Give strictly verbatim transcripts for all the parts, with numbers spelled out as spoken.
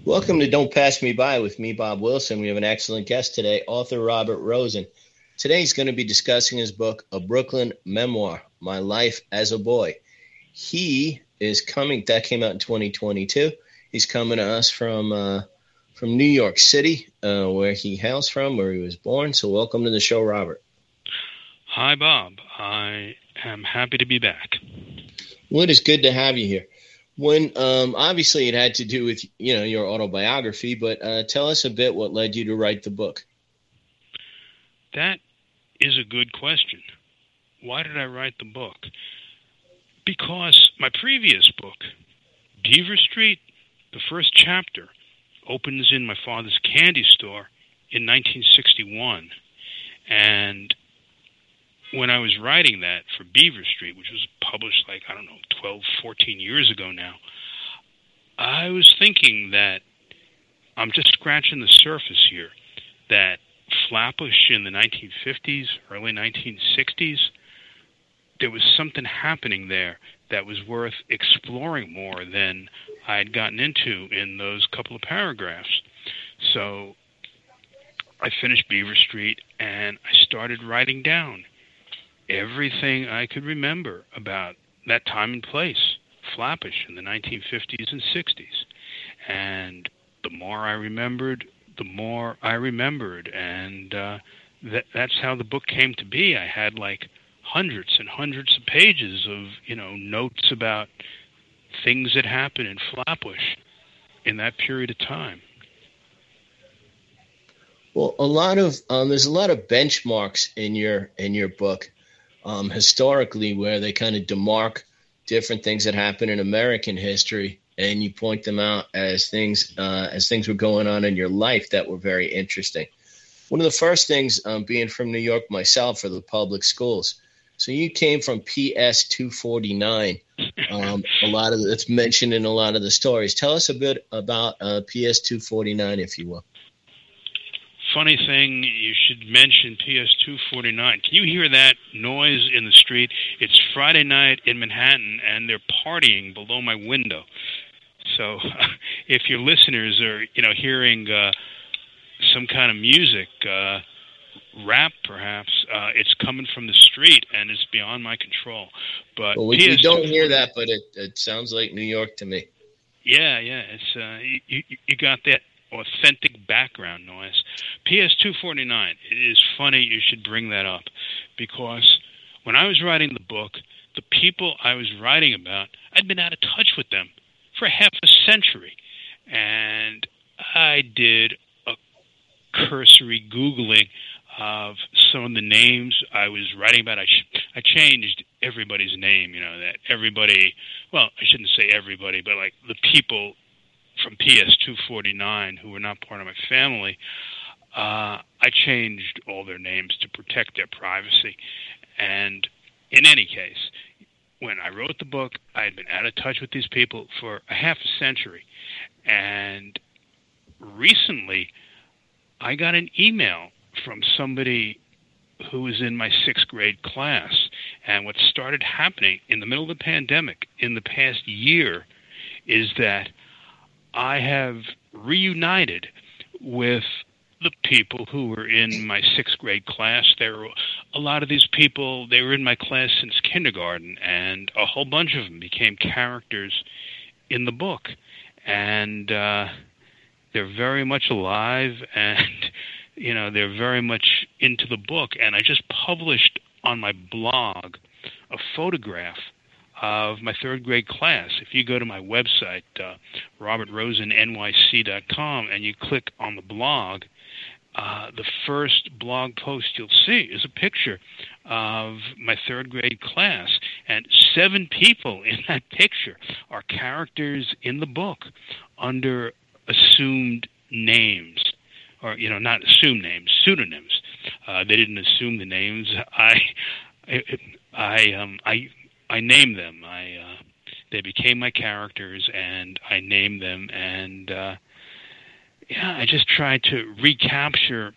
Welcome to Don't Pass Me By with me, Bob Wilson. We have an excellent guest today, author Robert Rosen. Today he's going to be discussing his book, A Brooklyn Memoir, My Life as a Boy. He is coming, that came out in twenty twenty-two. He's coming to us from uh, from New York City, uh, where he hails from, where he was born. So welcome to the show, Robert. Hi, Bob. I am happy to be back. Well, it is good to have you here. When um, obviously it had to do with, you know, your autobiography, but uh, tell us a bit what led you to write the book. That is a good question. Why did I write the book? Because my previous book, Beaver Street, the first chapter, opens in my father's candy store in nineteen sixty-one. And when I was writing that for Beaver Street, which was published like, I don't know, twelve, fourteen years ago now, I was thinking that I'm just scratching the surface here, that Flatbush in the nineteen fifties, early nineteen sixties, there was something happening there that was worth exploring more than I had gotten into in those couple of paragraphs. So I finished Beaver Street and I started writing down everything I could remember about that time and place, Flatbush in the nineteen fifties and sixties. And the more I remembered, the more I remembered. And uh, that, that's how the book came to be. I had like hundreds and hundreds of pages of, you know, notes about things that happened in Flatbush in that period of time. Well, a lot of um, there's a lot of benchmarks in your in your book. Um, historically, where they kind of demark different things that happen in American history, and you point them out as things uh, as things were going on in your life that were very interesting. One of the first things, um, being from New York myself, are the public schools. So you came from P S two forty-nine. Um, a lot of it's mentioned in a lot of the stories. Tell us a bit about uh, P S two forty-nine, if you will. Funny thing, you should mention P S two forty-nine. Can you hear that noise in the street? It's Friday night in Manhattan, and they're partying below my window. So uh, if your listeners are, you know, hearing uh, some kind of music, uh, rap perhaps, uh, it's coming from the street, and it's beyond my control. But well, we, we don't hear that, but it, it sounds like New York to me. Yeah, yeah, it's uh, you, you got that authentic background noise. P S two forty-nine, it is funny you should bring that up, because when I was writing the book, the people I was writing about, I'd been out of touch with them for half a century. And I did a cursory Googling of some of the names I was writing about. I, sh- I changed everybody's name, you know, that everybody, well, I shouldn't say everybody, but like the people from P S two forty-nine who were not part of my family, uh, I changed all their names to protect their privacy. And in any case, when I wrote the book, I had been out of touch with these people for a half a century. And recently, I got an email from somebody who was in my sixth grade class. And what started happening in the middle of the pandemic in the past year is that I have reunited with the people who were in my sixth grade class. There were a lot of these people, they were in my class since kindergarten, and a whole bunch of them became characters in the book. And uh, they're very much alive, and you know, they're very much into the book. And I just published on my blog a photograph of my third grade class. If you go to my website, uh, robert rosen N Y C dot com, and you click on the blog, uh, the first blog post you'll see is a picture of my third grade class. And seven people in that picture are characters in the book under assumed names. Or, you know, not assumed names, pseudonyms. Uh, they didn't assume the names. I, I, I, um, I, I named them. I, uh, they became my characters, and I named them. And uh, yeah, I just tried to recapture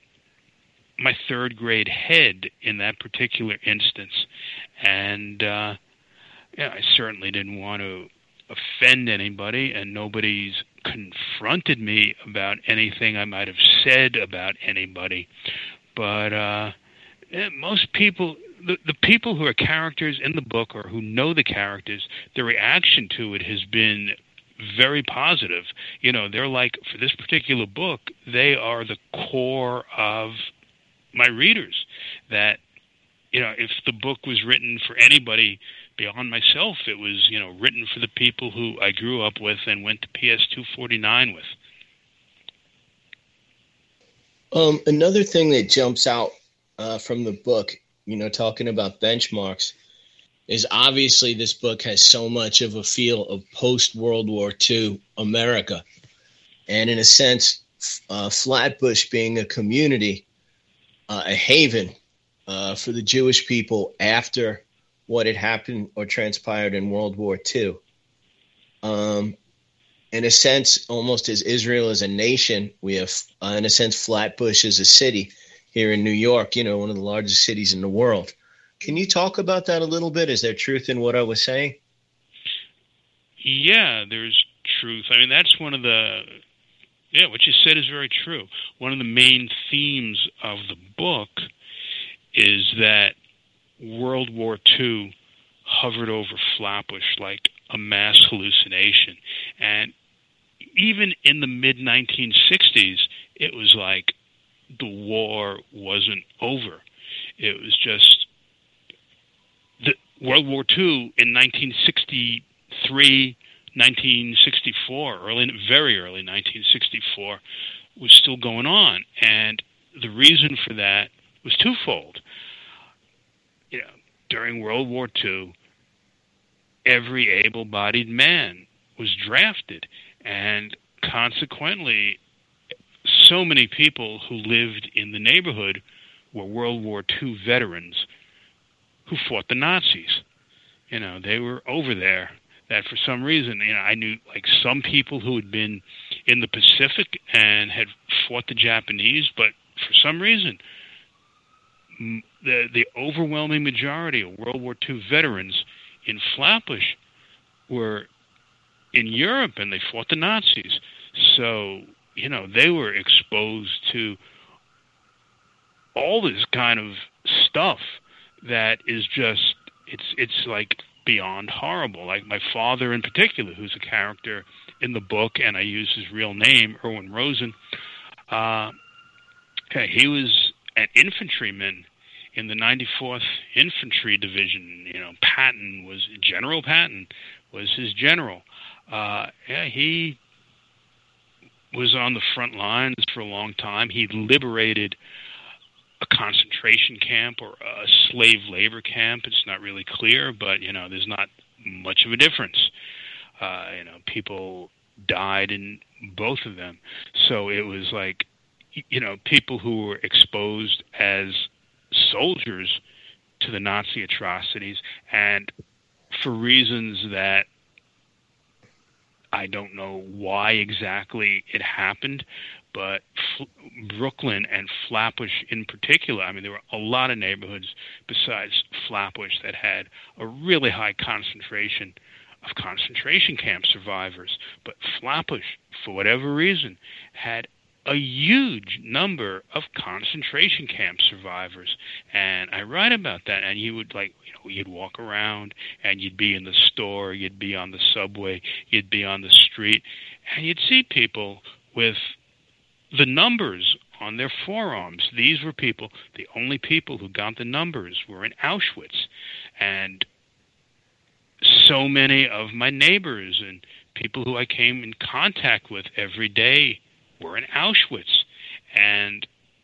my third grade head in that particular instance. And uh, yeah, I certainly didn't want to offend anybody, and nobody's confronted me about anything I might have said about anybody. But uh, most people, the, the people who are characters in the book or who know the characters, the reaction to it has been very positive. You know, they're like, for this particular book, they are the core of my readers. That, you know, if the book was written for anybody beyond myself, it was, you know, written for the people who I grew up with and went to P S two forty-nine with. Um, another thing that jumps out uh, from the book, you know, talking about benchmarks, is obviously this book has so much of a feel of post-World War Two America. And in a sense, uh, Flatbush being a community, uh, a haven uh, for the Jewish people after what had happened or transpired in World War Two. Um, in a sense, almost as Israel as a nation, we have, uh, in a sense, Flatbush as a city here in New York, you know, one of the largest cities in the world. Can you talk about that a little bit? Is there truth in what I was saying? Yeah, there's truth. I mean, that's one of the, yeah, what you said is very true. One of the main themes of the book is that World War Two hovered over Flatbush like a mass hallucination. And even in the mid nineteen sixties, it was like the war wasn't over. It was just the World War Two in nineteen sixty-three, nineteen sixty-four, early, very early nineteen sixty-four, was still going on. And the reason for that was twofold. You know, during World War Two, every able-bodied man was drafted, and consequently, so many people who lived in the neighborhood were World War Two veterans who fought the Nazis. You know, they were over there. That for some reason, you know, I knew like some people who had been in the Pacific and had fought the Japanese, but for some reason, the the overwhelming majority of World War Two veterans in Flatbush were in Europe, and they fought the Nazis. So, you know, they were exposed to all this kind of stuff that is just, it's it's like beyond horrible. Like my father in particular, who's a character in the book, and I use his real name, Erwin Rosen, uh, he was an infantryman in the ninety-fourth Infantry Division. You know, Patton was, General Patton was his general. Uh, yeah, he was on the front lines for a long time. He liberated a concentration camp or a slave labor camp. It's not really clear, but, you know, there's not much of a difference. Uh, you know, people died in both of them. So it was like, you know, people who were exposed as soldiers to the Nazi atrocities, and for reasons that I don't know why exactly it happened, but F- Brooklyn and Flatbush in particular, I mean, there were a lot of neighborhoods besides Flatbush that had a really high concentration of concentration camp survivors. But Flatbush, for whatever reason, had a huge number of concentration camp survivors. And I write about that, and you would, like, you know, you'd walk around, and you'd be in the store, you'd be on the subway, you'd be on the street, and you'd see people with the numbers on their forearms. These were people, the only people who got the numbers were in Auschwitz. And so many of my neighbors and people who I came in contact with every day were in Auschwitz. And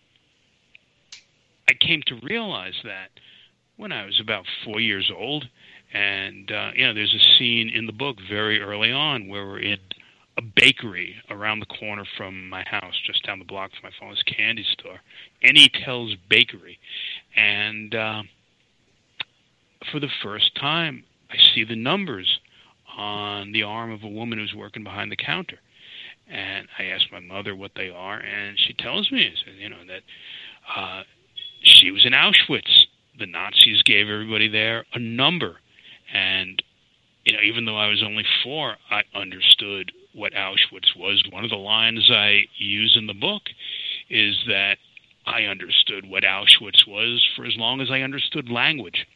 I came to realize that when I was about four years old. And, uh, you know, there's a scene in the book very early on where we're in a bakery around the corner from my house, just down the block from my father's candy store, Annie Tell's Bakery. And uh, for the first time, I see the numbers on the arm of a woman who's working behind the counter. And I asked my mother what they are, and she tells me, you know, that uh, she was in Auschwitz. The Nazis gave everybody there a number. And, you know, even though I was only four, I understood what Auschwitz was. One of the lines I use in the book is that I understood what Auschwitz was for as long as I understood language.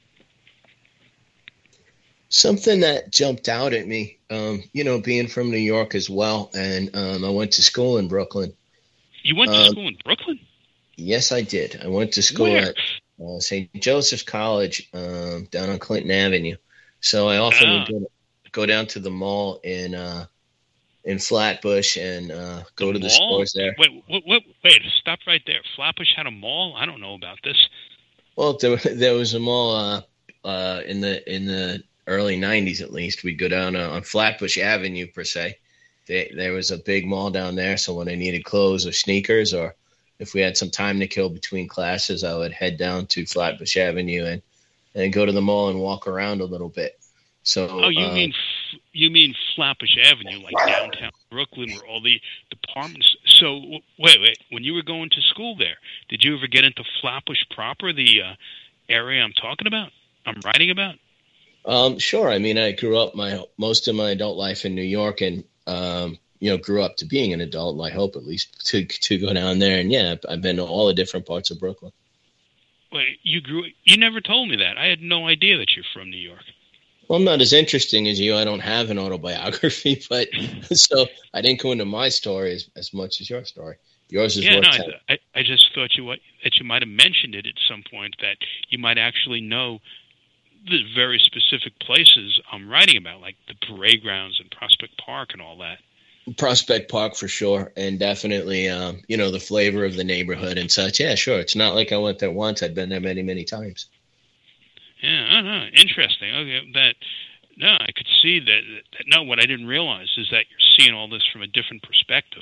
Something that jumped out at me, um, you know, being from New York as well, and um, I went to school in Brooklyn. You went to um, school in Brooklyn? Yes, I did. I went to school Where? at uh, Saint Joseph's College um, down on Clinton Avenue. So I often Ah. would go, go down to the mall in uh, in Flatbush and uh, go The to the mall? stores there. Wait, wait, wait, wait, stop right there. Flatbush had a mall? I don't know about this. Well, there, there was a mall uh, uh, in the in the early nineties, at least. We'd go down uh, on Flatbush Avenue, per se. They, there was a big mall down there, so when I needed clothes or sneakers, or if we had some time to kill between classes, I would head down to Flatbush Avenue and, and go to the mall and walk around a little bit. So, Oh, you uh, mean you mean Flatbush Avenue, like downtown Brooklyn, where all the departments. So wait, wait. When you were going to school there, did you ever get into Flatbush proper, the uh, area I'm talking about? I'm writing about. Um, sure. I mean, I grew up my most of my adult life in New York, and um, you know, grew up to being an adult. And I hope at least to to go down there. And yeah, I've been to all the different parts of Brooklyn. Wait, you grew. You never told me that. I had no idea that you're from New York. Well, I'm not as interesting as you. I don't have an autobiography, but so I didn't go into my story as, as much as your story. Yours is Yeah, worth no, telling. I, I just thought you what that you might have mentioned it at some point, that you might actually know the very specific places I'm writing about, like the parade grounds and Prospect Park and all that. Prospect Park for sure, and definitely, um, you know, the flavor of the neighborhood and such. Yeah, sure. It's not like I went there once. I've been there many, many times. Yeah, I don't know. Interesting. Okay, that no, I could see that, that. No, what I didn't realize is that you're seeing all this from a different perspective.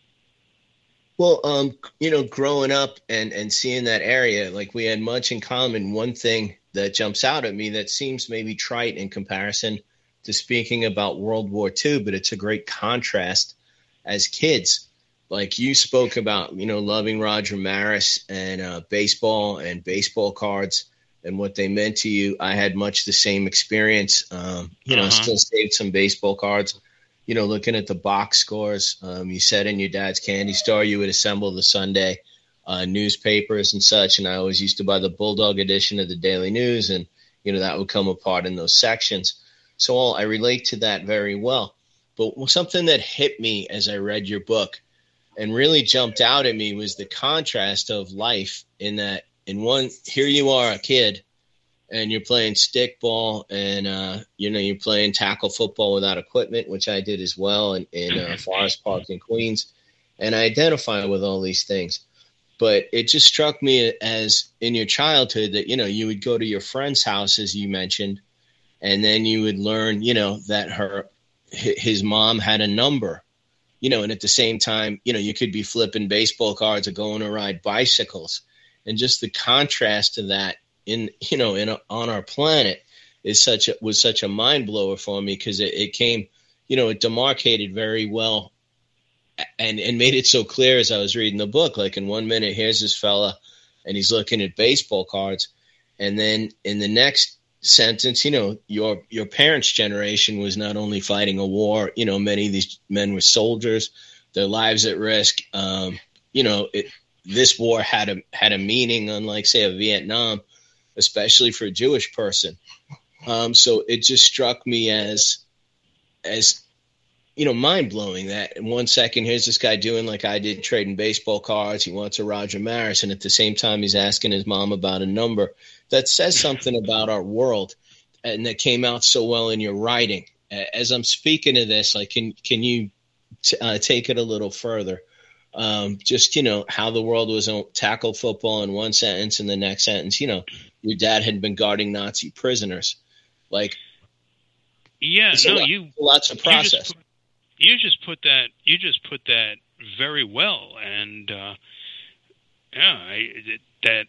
Well, um, you know, growing up and, and seeing that area, like we had much in common. One thing that jumps out at me that seems maybe trite in comparison to speaking about World War Two, but it's a great contrast as kids. Like you spoke about, you know, loving Roger Maris and uh, baseball and baseball cards and what they meant to you. I had much the same experience. Um, you know, Uh-huh. still saved some baseball cards. You know, looking at the box scores, um, you said in your dad's candy store you would assemble the Sunday uh, newspapers and such, and I always used to buy the Bulldog edition of the Daily News, and, you know, that would come apart in those sections. So all, I relate to that very well. But something that hit me as I read your book and really jumped out at me was the contrast of life in that, in one, here you are, a kid, and you're playing stickball, and uh, you know, you're playing tackle football without equipment, which I did as well in, in uh, Forest Park in Queens, and I identify with all these things. But it just struck me as in your childhood that, you know, you would go to your friend's house, as you mentioned, and then you would learn, you know, that her his mom had a number, you know, and at the same time, you know, you could be flipping baseball cards or going to ride bicycles, and just the contrast to that in, you know, in a, on our planet is such a, was such a mind blower for me, because it, it came, you know, it demarcated very well and, and made it so clear as I was reading the book. Like in one minute, here's this fella and he's looking at baseball cards. And then in the next sentence, you know, your, your parents' generation was not only fighting a war, you know, many of these men were soldiers, their lives at risk. Um, you know, it, this war had a, had a meaning, unlike, say, a Vietnam, especially for a Jewish person. Um, so it just struck me as, as, you know, mind blowing that in one second, here's this guy doing like I did, trading baseball cards. He wants a Roger Maris. And at the same time, he's asking his mom about a number. That says something about our world, and that came out so well in your writing. As I'm speaking of this, like, can, can you t- uh, take it a little further? Um, just, you know, how the world was on tackle football in one sentence, and the next sentence, you know, your dad had been guarding Nazi prisoners. Like, Yeah, it's no, a lot, you lots of you process. just, put, you just put that you just put that very well, and uh, yeah, I, it, that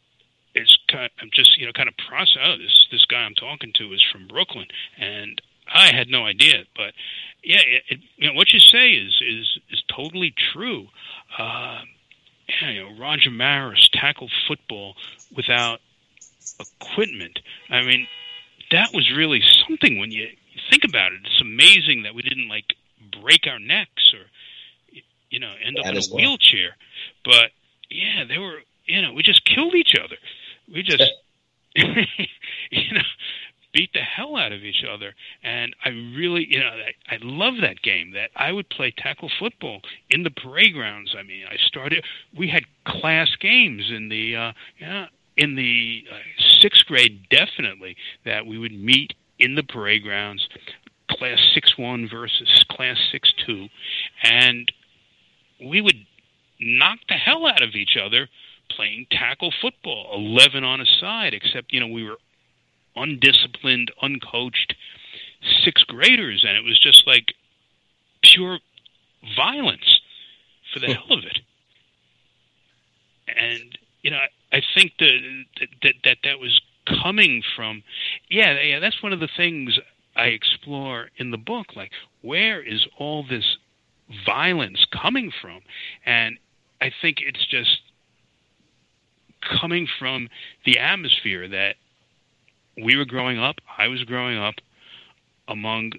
is kind. I'm just you know kind of process. Oh, this this guy I'm talking to is from Brooklyn, and I had no idea. But yeah, it, it, you know what you say is is is totally true. Uh, yeah, you know, Roger Maris tackled football without equipment. I mean, that was really something when you think about it. It's amazing that we didn't like break our necks or, you know, end up that in a well. wheelchair. But, yeah, they were, you know, we just killed each other. We just, you know, beat the hell out of each other. And I really, you know, I, I love that game. That I would play tackle football in the playgrounds. I mean, I started, we had class games in the, uh, you know, in the uh, sixth grade, definitely, that we would meet in the playgrounds, class six one versus class six two, and we would knock the hell out of each other playing tackle football, eleven on a side, except, you know, we were undisciplined, uncoached sixth graders, and it was just like pure violence for the hell of it. And, you know, I, I think that, that that that was coming from, yeah, yeah, that's one of the things I explore in the book, like, where is all this violence coming from? And I think it's just coming from the atmosphere that we were growing up, I was growing up among,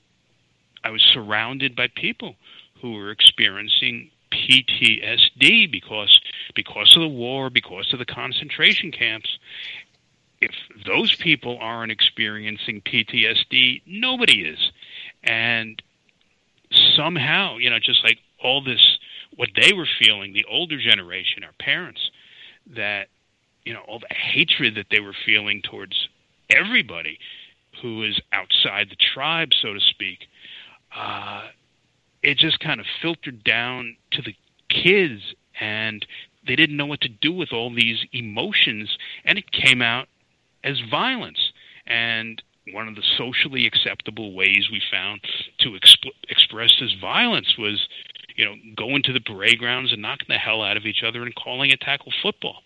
I was surrounded by people who were experiencing P T S D because because of the war, because of the concentration camps. If those people aren't experiencing P T S D, nobody is. And somehow, you know, just like all this, what they were feeling, the older generation, our parents, that, you know, all the hatred that they were feeling towards everybody who is outside the tribe, so to speak, uh, it just kind of filtered down to the kids, and they didn't know what to do with all these emotions, and it came out as violence. And one of the socially acceptable ways we found to exp- express this violence was, you know, going to the parade grounds and knocking the hell out of each other and calling it tackle football.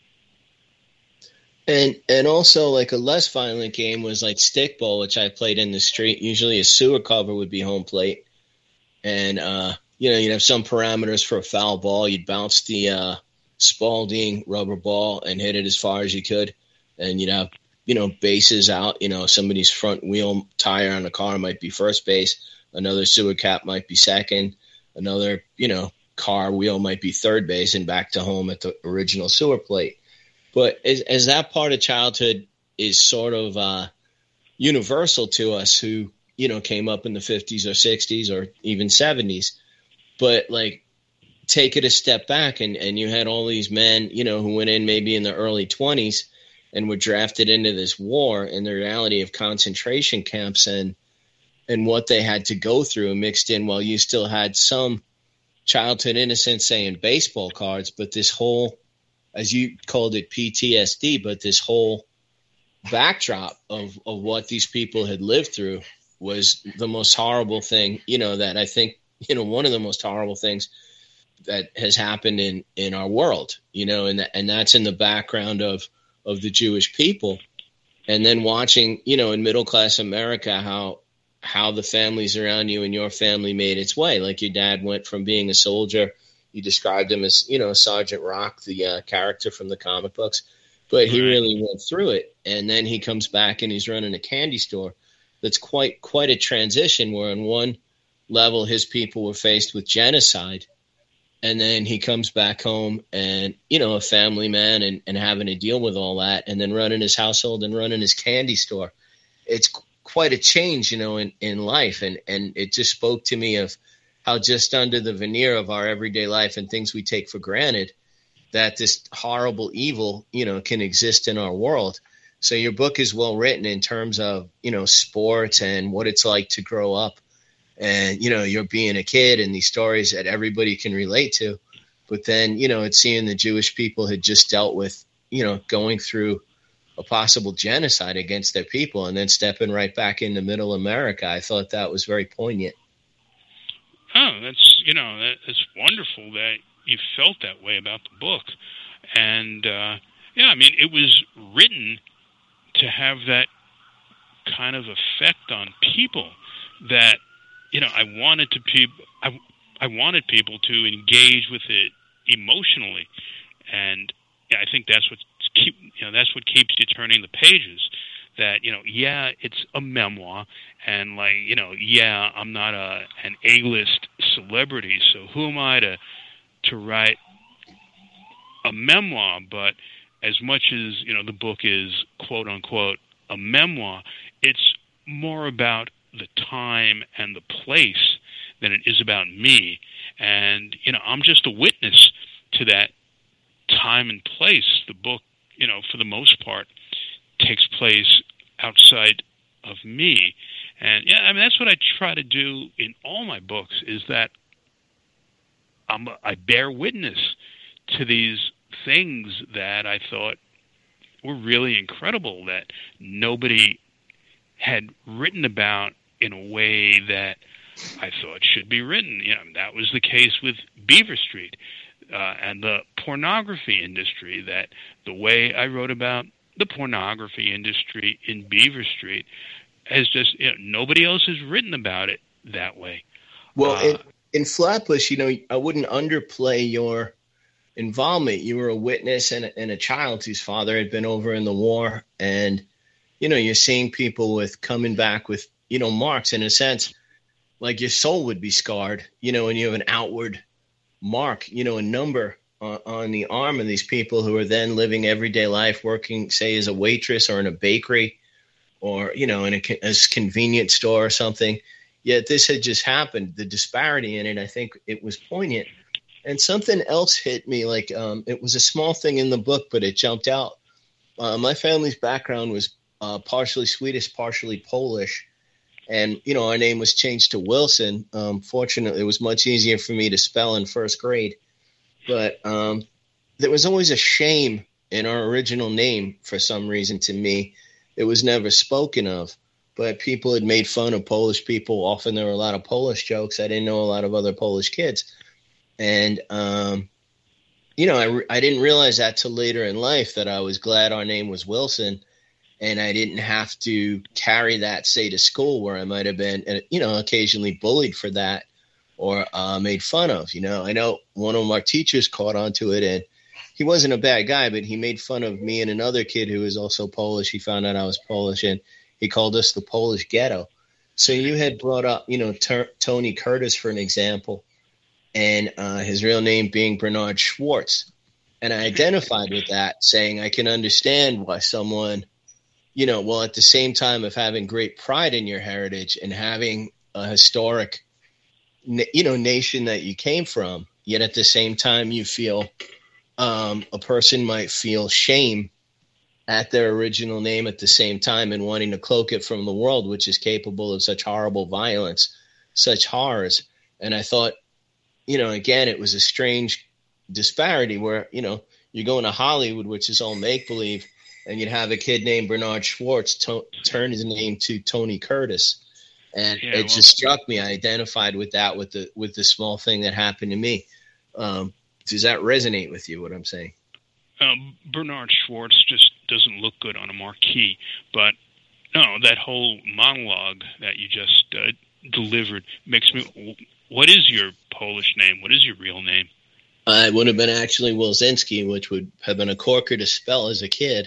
And and also, like, a less violent game was like stickball, which I played in the street. Usually a sewer cover would be home plate. And, uh, you know, you'd have some parameters for a foul ball. You'd bounce the uh, Spalding rubber ball and hit it as far as you could. And you'd have, you know, bases out. You know, somebody's front wheel tire on a car might be first base. Another sewer cap might be second. Another, you know, car wheel might be third base and back to home at the original sewer plate. But as, as that part of childhood is sort of uh, universal to us who, you know, came up in the fifties or sixties or even seventies. But, like, take it a step back, and, and you had all these men, you know, who went in maybe in the early twenties and were drafted into this war, and the reality of concentration camps and and what they had to go through mixed in while you still had some childhood innocence, say, in baseball cards, but this whole, as you called it, P T S D, but this whole backdrop of, of what these people had lived through was the most horrible thing, you know, that I think, you know, one of the most horrible things that has happened in, in our world, you know, and, and that's in the background of, of the Jewish people. And then watching, you know, in middle-class America, how how the families around you and your family made its way. Like, your dad went from being a soldier. You described him as, you know, Sergeant Rock, the uh, character from the comic books, but he really went through it. And then he comes back and he's running a candy store. That's quite, quite a transition, where on one level, his people were faced with genocide. And then he comes back home and, you know, a family man and, and having to deal with all that, and then running his household and running his candy store. It's quite a change, you know, in, in life. And, and it just spoke to me of how just under the veneer of our everyday life and things we take for granted, that this horrible evil, you know, can exist in our world. So your book is well written in terms of, you know, sports and what it's like to grow up. And, you know, you're being a kid and these stories that everybody can relate to. But then, you know, it's seeing the Jewish people had just dealt with, you know, going through a possible genocide against their people and then stepping right back into middle America. I thought that was very poignant. Oh, that's, you know, that, it's wonderful that you felt that way about the book. And, uh, yeah, I mean, it was written to have that kind of effect on people that, you know, I wanted to people, I, I wanted people to engage with it emotionally. And yeah, I think that's what keep, you know, that's what keeps you turning the pages, that, you know, yeah, it's a memoir, and like, you know, yeah, I'm not a an A-list celebrity, so who am I to to write a memoir? But as much as, you know, the book is quote unquote a memoir, it's more about the time and the place than it is about me. And, you know, I'm just a witness to that time and place. The book, you know, for the most part, takes place outside of me. And, yeah, I mean, that's what I try to do in all my books, is that I'm, I bear witness to these things that I thought were really incredible, that nobody had written about in a way that I thought should be written. You know, that was the case with Beaver Street uh, and the pornography industry, that the way I wrote about the pornography industry in Beaver Street has just, you know, nobody else has written about it that way. Well, uh, in, in Flatbush, you know, I wouldn't underplay your involvement. You were a witness and a, and a child whose father had been over in the war. And, you know, you're seeing people with coming back with, you know, marks, in a sense, like your soul would be scarred, you know, and you have an outward mark, you know, a number on, on the arm of these people who are then living everyday life, working, say, as a waitress or in a bakery or, you know, in a, a convenience store or something. Yet this had just happened. The disparity in it, I think it was poignant. And something else hit me, like um, it was a small thing in the book, but it jumped out. Uh, my family's background was uh, partially Swedish, partially Polish. And, you know, our name was changed to Wilson. Um, fortunately, it was much easier for me to spell in first grade. But um, there was always a shame in our original name for some reason to me. It was never spoken of. But people had made fun of Polish people. Often there were a lot of Polish jokes. I didn't know a lot of other Polish kids. And, um, you know, I, re- I didn't realize that till later in life, that I was glad our name was Wilson. And I didn't have to carry that, say, to school, where I might have been, you know, occasionally bullied for that or uh, made fun of. You know, I know one of our teachers caught on to it, and he wasn't a bad guy, but he made fun of me and another kid who was also Polish. He found out I was Polish, and he called us the Polish ghetto. So you had brought up, you know, ter- Tony Curtis, for an example, and uh, his real name being Bernard Schwartz. And I identified with that, saying I can understand why someone, you know, well, at the same time of having great pride in your heritage and having a historic, you know, nation that you came from, yet at the same time you feel um, a person might feel shame at their original name at the same time and wanting to cloak it from the world, which is capable of such horrible violence, such horrors. And I thought, you know, again, it was a strange disparity where, you know, you're going to Hollywood, which is all make-believe, and you'd have a kid named Bernard Schwartz to- turn his name to Tony Curtis. And yeah, it well, just struck me. I identified with that, with the with the small thing that happened to me. Um, does that resonate with you, what I'm saying? Um, Bernard Schwartz just doesn't look good on a marquee. But, no, that whole monologue that you just uh, delivered makes me... What is your Polish name? What is your real name? Uh, it would have been actually Wilczynski, which would have been a corker to spell as a kid.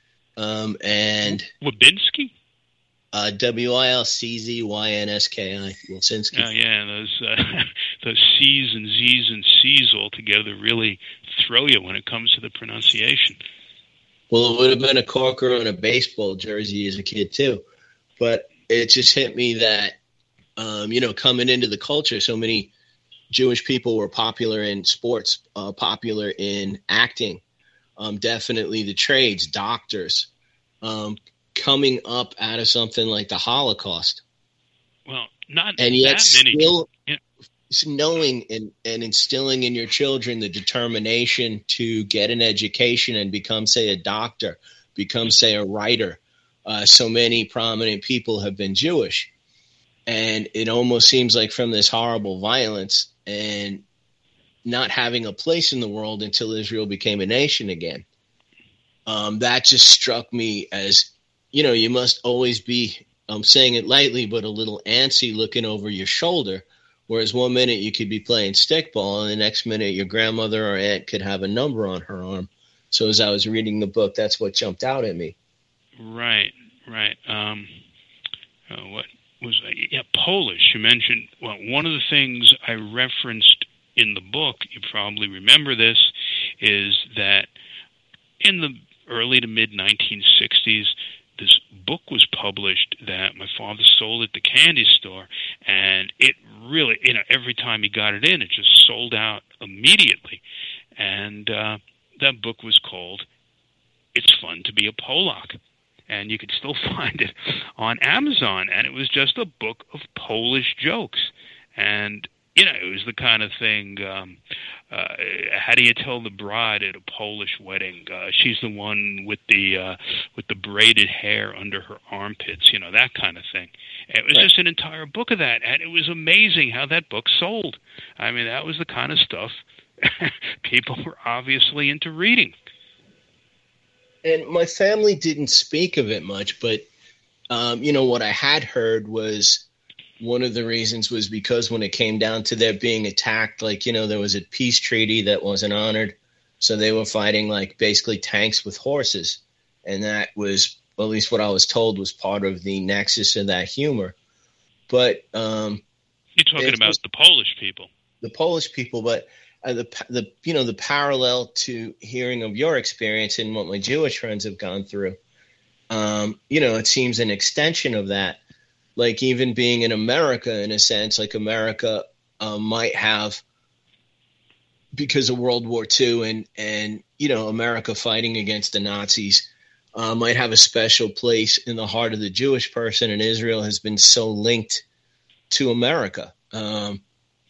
Um, and Wabinski? Uh, W I L C Z Y N S K I, Wilczynski. Oh, yeah, those uh, those C's and Z's and C's all together really throw you when it comes to the pronunciation. Well, it would have been a corker on a baseball jersey as a kid, too. But it just hit me that, um, you know, coming into the culture, so many Jewish people were popular in sports, uh, popular in acting, um, definitely the trades, doctors, um, coming up out of something like the Holocaust. Well, not and yet that many. Still yeah. knowing and, and instilling in your children the determination to get an education and become, say, a doctor, become, say, a writer. Uh, so many prominent people have been Jewish. And it almost seems like from this horrible violence and not having a place in the world until Israel became a nation again. Um, that just struck me as, you know, you must always be, I'm saying it lightly, but a little antsy looking over your shoulder. Whereas one minute you could be playing stickball and the next minute your grandmother or aunt could have a number on her arm. So as I was reading the book, that's what jumped out at me. Right, right. Um, uh, what was I? Yeah, Polish. You mentioned. Well, one of the things I referenced in the book, you probably remember this, is that in the early to mid nineteen sixties, this book was published that my father sold at the candy store, and it really, you know, every time he got it in, it just sold out immediately. And uh, that book was called It's Fun to Be a Polak. And you could still find it on Amazon. And it was just a book of Polish jokes. And, you know, it was the kind of thing, um, uh, how do you tell the bride at a Polish wedding? Uh, she's the one with the uh, with the braided hair under her armpits, you know, that kind of thing. It was right. just an entire book of that. And it was amazing how that book sold. I mean, that was the kind of stuff people were obviously into reading. And my family didn't speak of it much, but, um, you know, what I had heard was one of the reasons was because when it came down to their being attacked, like, you know, there was a peace treaty that wasn't honored. So they were fighting like basically tanks with horses. And that was, well, at least what I was told, was part of the nexus of that humor. But um, you're talking about the Polish people, the Polish people, but Uh, the the you know the parallel to hearing of your experience and what my Jewish friends have gone through, um, you know, it seems an extension of that. Like even being in America, in a sense, like America uh, might have, because of World War Two and and you know America fighting against the Nazis, uh, might have a special place in the heart of the Jewish person, and Israel has been so linked to America. Um,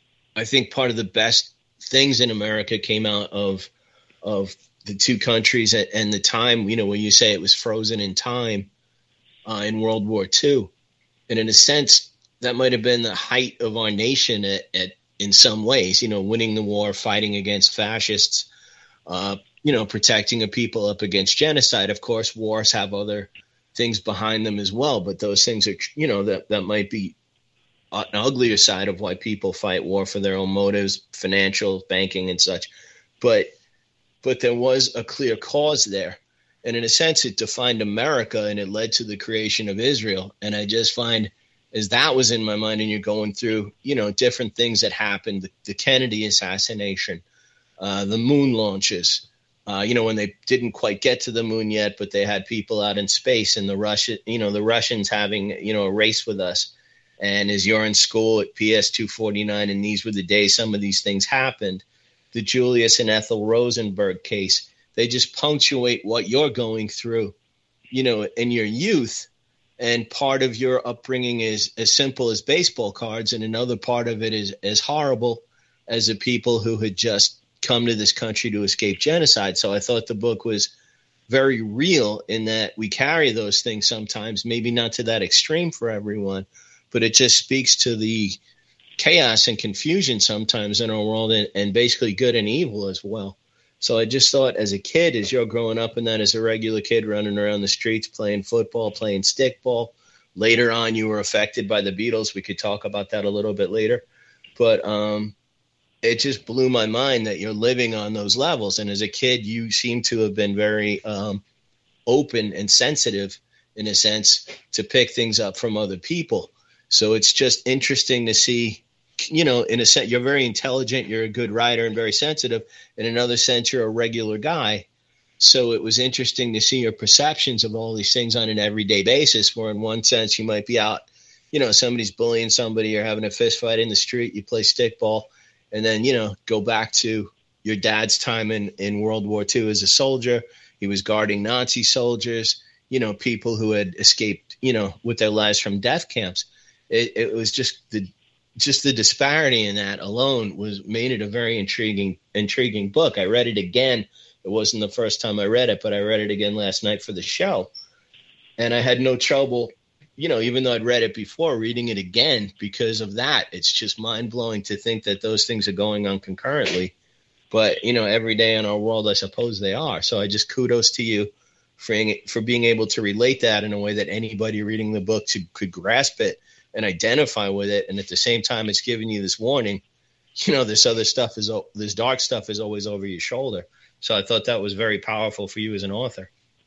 I think part of the best things in America came out of of the two countries and, and the time, you know, when you say it was frozen in time uh, in World War Two. And in a sense, that might have been the height of our nation at, at in some ways, you know, winning the war, fighting against fascists, uh, you know, protecting a people up against genocide. Of course, wars have other things behind them as well, but those things are, you know, that, that might be an uglier side of why people fight war, for their own motives, financial, banking, and such. But but there was a clear cause there. And in a sense, it defined America and it led to the creation of Israel. And I just find, as that was in my mind, and you're going through, you know, different things that happened, the, the Kennedy assassination, uh, the moon launches, uh, you know, when they didn't quite get to the moon yet, but they had people out in space, and the Russia, you know, the Russians having, you know, a race with us. And as you're in school at P S two forty-nine, and these were the days some of these things happened, the Julius and Ethel Rosenberg case, they just punctuate what you're going through, you know, in your youth. And part of your upbringing is as simple as baseball cards, and another part of it is as horrible as the people who had just come to this country to escape genocide. So I thought the book was very real in that we carry those things sometimes, maybe not to that extreme for everyone, but it just speaks to the chaos and confusion sometimes in our world, and, and basically good and evil as well. So I just thought, as a kid, as you're growing up in that, as a regular kid running around the streets, playing football, playing stickball, later on you were affected by the Beatles. We could talk about that a little bit later. But um, it just blew my mind that you're living on those levels. And as a kid, you seem to have been very um, open and sensitive, in a sense, to pick things up from other people. So it's just interesting to see, you know, in a sense, you're very intelligent, you're a good writer and very sensitive. In another sense, you're a regular guy. So it was interesting to see your perceptions of all these things on an everyday basis, where in one sense you might be out, you know, somebody's bullying somebody, you're having a fist fight in the street, you play stickball, and then, you know, go back to your dad's time in, in World War Two as a soldier. He was guarding Nazi soldiers, you know, people who had escaped, you know, with their lives from death camps. It, it was just the just the disparity in that alone was made it a very intriguing intriguing book. I read it again. It wasn't the first time I read it, but I read it again last night for the show. And I had no trouble, you know, even though I'd read it before, reading it again because of that. It's just mind-blowing to think that those things are going on concurrently. But, you know, every day in our world, I suppose they are. So I just kudos to you for, for being able to relate that in a way that anybody reading the book to, could grasp it and identify with it. And at the same time, it's giving you this warning, you know, this other stuff is, this dark stuff is always over your shoulder. So I thought that was very powerful for you as an author.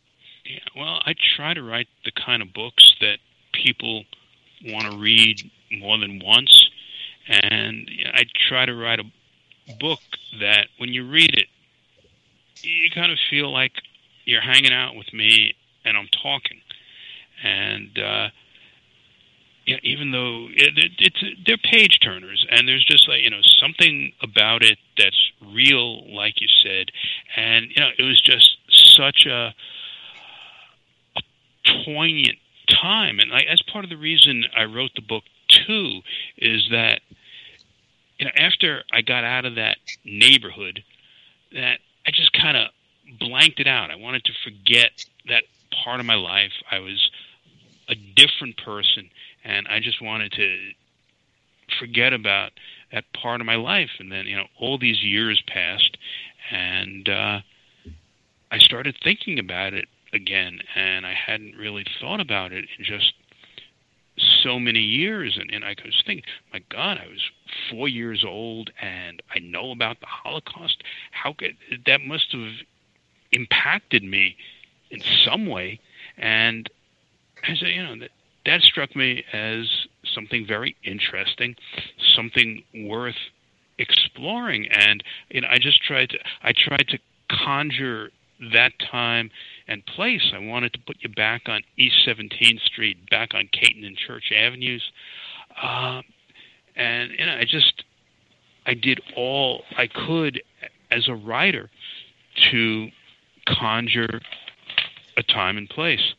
Yeah, well, I try to write the kind of books that people want to read more than once, and I try to write a book that when you read it, you kind of feel like you're hanging out with me and I'm talking. And uh, you know, even though it, it, it's they're page turners, and there's just like you know something about it that's real, like you said, and you know it was just such a, a poignant time, and I, that's part of the reason I wrote the book too, is that you know after I got out of that neighborhood, that I just kind of blanked it out. I wanted to forget that part of my life. I was a different person, and I just wanted to forget about that part of my life. And then, you know, all these years passed, and uh, I started thinking about it again, and I hadn't really thought about it in just so many years. And, and I was thinking, my God, I was four years old, and I know about the Holocaust. How could that must have impacted me in some way? And I said, you know, that, that struck me as something very interesting, something worth exploring. And you know, I just tried to, I tried to conjure that time and place. I wanted to put you back on East seventeenth Street, back on Caton and Church Avenues, uh, and you know, I just, I did all I could as a writer to conjure a time and place.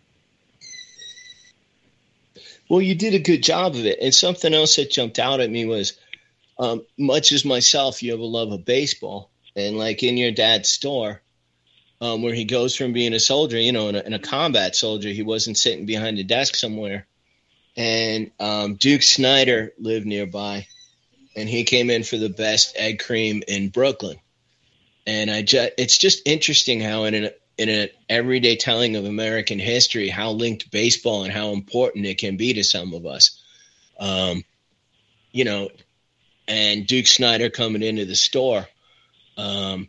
Well, you did a good job of it. And something else that jumped out at me was, um, much as myself, you have a love of baseball. And like in your dad's store, um, where he goes from being a soldier, you know, in a, in a combat soldier, he wasn't sitting behind a desk somewhere. And um, Duke Snider lived nearby, and he came in for the best egg cream in Brooklyn. And I just, it's just interesting how in an in an everyday telling of American history, how linked baseball and how important it can be to some of us. Um, you know, and Duke Snider coming into the store um,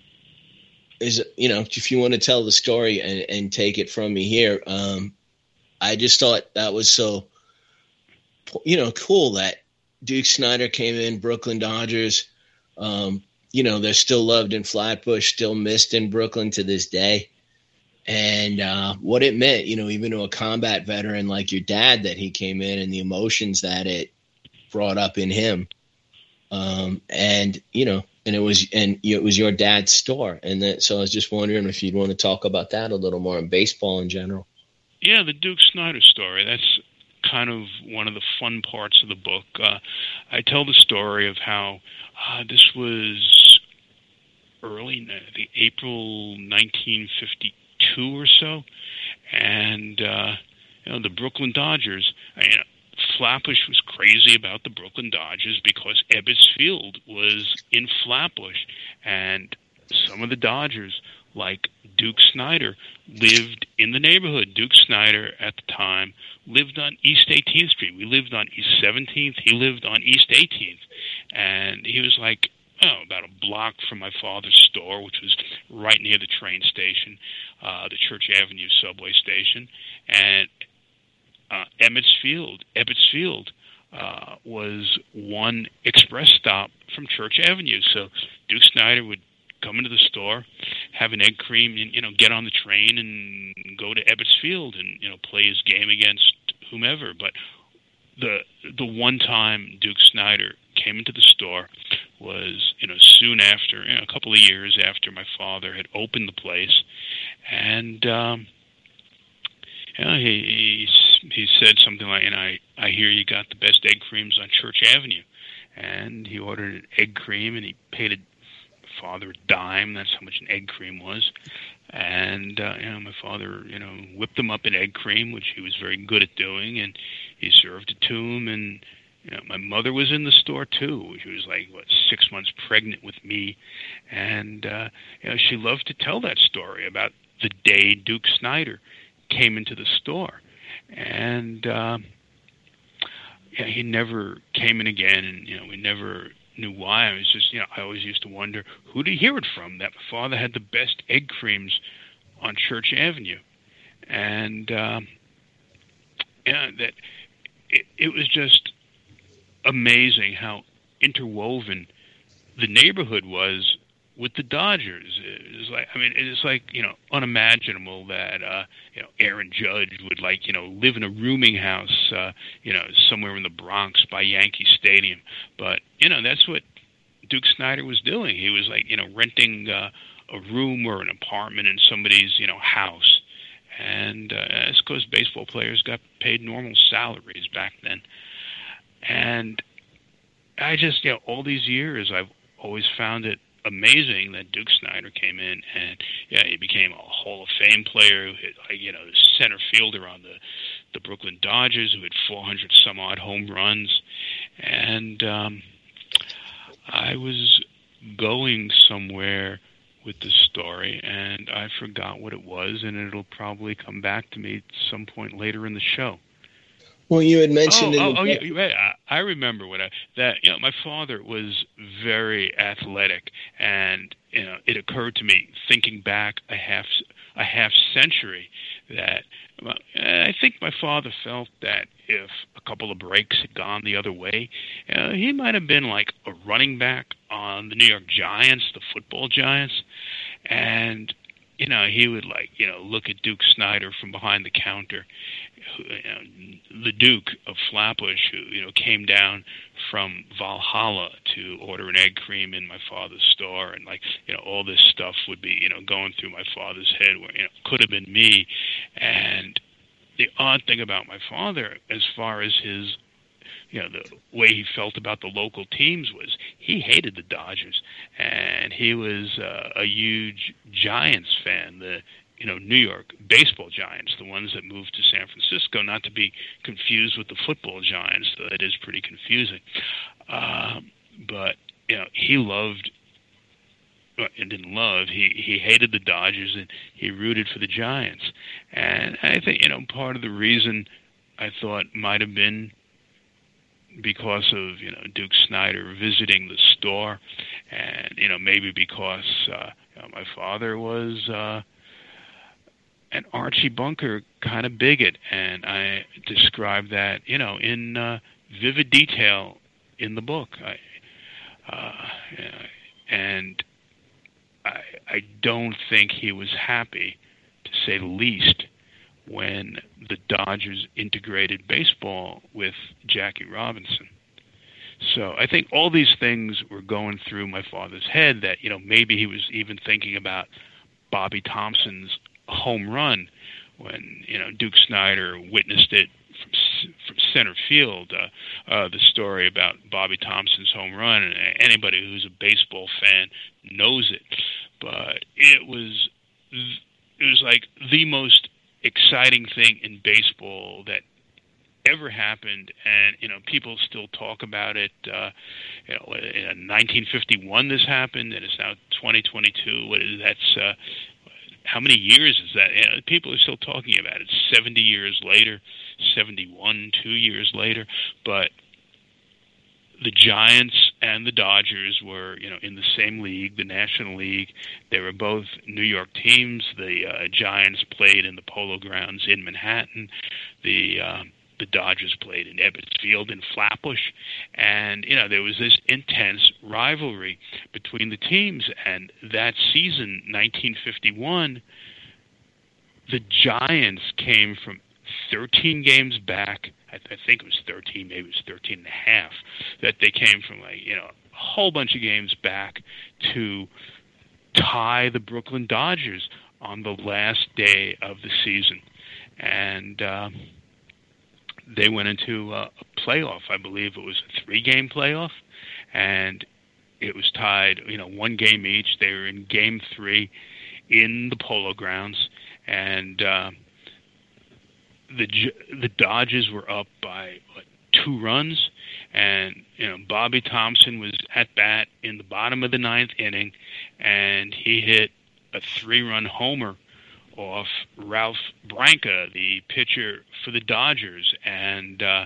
is, you know, if you want to tell the story and, and take it from me here, um, I just thought that was so, you know, cool that Duke Snider came in, Brooklyn Dodgers, um, you know, they're still loved in Flatbush, still missed in Brooklyn to this day. And uh, what it meant, you know, even to a combat veteran like your dad, that he came in and the emotions that it brought up in him. Um, and, you know, and it was, and it was your dad's store. And that, so I was just wondering if you'd want to talk about that a little more in baseball in general. Yeah, the Duke Snider story. That's kind of one of the fun parts of the book. Uh, I tell the story of how uh, this was early, the April nineteen fifty-two or so, and uh, you know the Brooklyn Dodgers. You know, Flatbush was crazy about the Brooklyn Dodgers because Ebbets Field was in Flatbush, and some of the Dodgers, like Duke Snider, lived in the neighborhood. Duke Snider, at the time, lived on East eighteenth Street. We lived on East seventeenth. He lived on East eighteenth. And he was like, oh, about a block from my father's store, which was right near the train station, uh, the Church Avenue subway station. And uh, Ebbets Field, Ebbets Field uh, was one express stop from Church Avenue. So Duke Snider would come into the store, have an egg cream, and, you know, get on the train and go to Ebbets Field and, you know, play his game against whomever. But the the one time Duke Snider came into the store was, you know, soon after, you know, a couple of years after my father had opened the place. And, um, you know, he, he, he said something like, and I, I hear you got the best egg creams on Church Avenue. And he ordered an egg cream, and he paid a father a dime. That's how much an egg cream was. And uh, you know, my father, you know, whipped them up in egg cream, which he was very good at doing, and he served it to him. And you know, my mother was in the store too. She was like what six months pregnant with me, and uh, you know, she loved to tell that story about the day Duke Snider came into the store. And uh, yeah, he never came in again, and you know, we never knew why. I was just, you know, I always used to wonder, who did he hear it from? That my father had the best egg creams on Church Avenue, and um, yeah, that it, it was just amazing how interwoven the neighborhood was with the Dodgers. It was like, I mean, it's like, you know, unimaginable that, uh, you know, Aaron Judge would, like, you know, live in a rooming house, uh, you know, somewhere in the Bronx by Yankee Stadium. But, you know, that's what Duke Snider was doing. He was, like, you know, renting uh, a room or an apartment in somebody's, you know, house. And uh, that's because baseball players got paid normal salaries back then. And I just, you know, all these years I've always found it amazing that Duke Snider came in and, yeah, he became a Hall of Fame player, who hit, like, you know, the center fielder on the, the Brooklyn Dodgers, who hit four hundred some odd home runs. And um, I was going somewhere with the story, and I forgot what it was, and it'll probably come back to me at some point later in the show. Well, you had mentioned oh, in the oh, oh yeah, yeah, I remember what I that you know my father was very athletic, and you know it occurred to me thinking back a half a half century that well, I think my father felt that if a couple of breaks had gone the other way, uh, he might have been like a running back on the New York Giants, the football Giants, and you know, he would, like, you know, look at Duke Snider from behind the counter, who, you know, the Duke of Flatbush, who, you know, came down from Valhalla to order an egg cream in my father's store, and, like, you know, all this stuff would be, you know, going through my father's head where, you know, could have been me. And the odd thing about my father, as far as his, you know, the way he felt about the local teams, was he hated the Dodgers, and he was uh, a huge Giants fan, the, you know, New York baseball Giants, the ones that moved to San Francisco, not to be confused with the football Giants, though that is pretty confusing. Um, but, you know, he loved, well, and didn't love, he, he hated the Dodgers, and he rooted for the Giants. And I think, you know, part of the reason I thought might have been because of, you know, Duke Snider visiting the store, and, you know, maybe because uh, you know, my father was uh, an Archie Bunker kind of bigot, and I describe that, you know, in uh, vivid detail in the book. I, uh, and I, I don't think he was happy, to say the least, when the Dodgers integrated baseball with Jackie Robinson. So I think all these things were going through my father's head, that, you know, maybe he was even thinking about Bobby Thompson's home run when, you know, Duke Snider witnessed it from, from center field. Uh, uh, the story about Bobby Thompson's home run, and anybody who's a baseball fan knows it. But it was, it was like the most exciting thing in baseball that ever happened, and, you know, people still talk about it. Uh, you know, in nineteen fifty-one this happened, and it's now twenty twenty-two. What is that's uh, how many years is that? You know, people are still talking about it. seventy years later, seventy-one, two years later, but the Giants and the Dodgers were, you know, in the same league, the National League. They were both New York teams. The uh, Giants played in the Polo Grounds in Manhattan. The uh, the Dodgers played in Ebbets Field in Flatbush. And, you know, there was this intense rivalry between the teams. And that season, nineteen fifty-one, the Giants came from thirteen games back. I, I think it was thirteen, maybe it was thirteen and a half, that they came from, like, you know, a whole bunch of games back to tie the Brooklyn Dodgers on the last day of the season. And uh, they went into uh, a playoff. I believe it was a three-game playoff, and it was tied, you know, one game each. They were in game three in the Polo Grounds, and uh, the the Dodgers were up by what, two runs, and, you know, Bobby Thompson was at bat in the bottom of the ninth inning, and he hit a three-run homer off Ralph Branca, the pitcher for the Dodgers, and uh,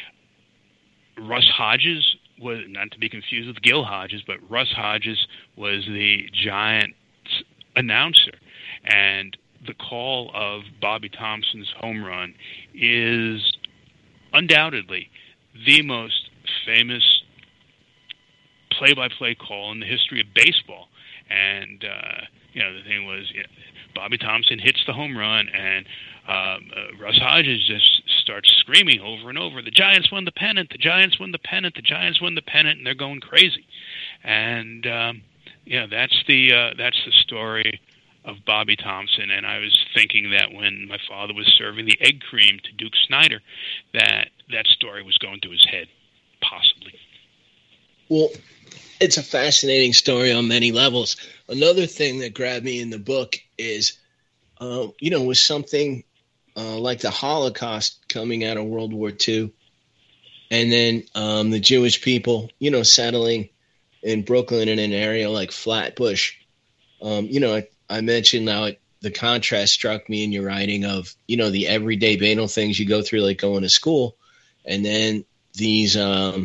Russ Hodges was, not to be confused with Gil Hodges, but Russ Hodges was the Giants announcer, and the call of Bobby Thomson's home run is undoubtedly the most famous play-by-play call in the history of baseball. And, uh, you know, the thing was, you know, Bobby Thomson hits the home run, and um, uh, Russ Hodges just starts screaming over and over, the Giants won the pennant, the Giants won the pennant, the Giants won the pennant, and they're going crazy. And, um, you know, that's the, uh, that's the story of Bobby Thomson. And I was thinking that when my father was serving the egg cream to Duke Snider, that that story was going through his head, possibly. Well, it's a fascinating story on many levels. Another thing that grabbed me in the book is, uh, you know, was something uh, like the Holocaust coming out of World War Two, and then um, the Jewish people, you know, settling in Brooklyn in an area like Flatbush. Um, you know, I, I mentioned how it, the contrast struck me in your writing of, you know, the everyday banal things you go through, like going to school, and then these um,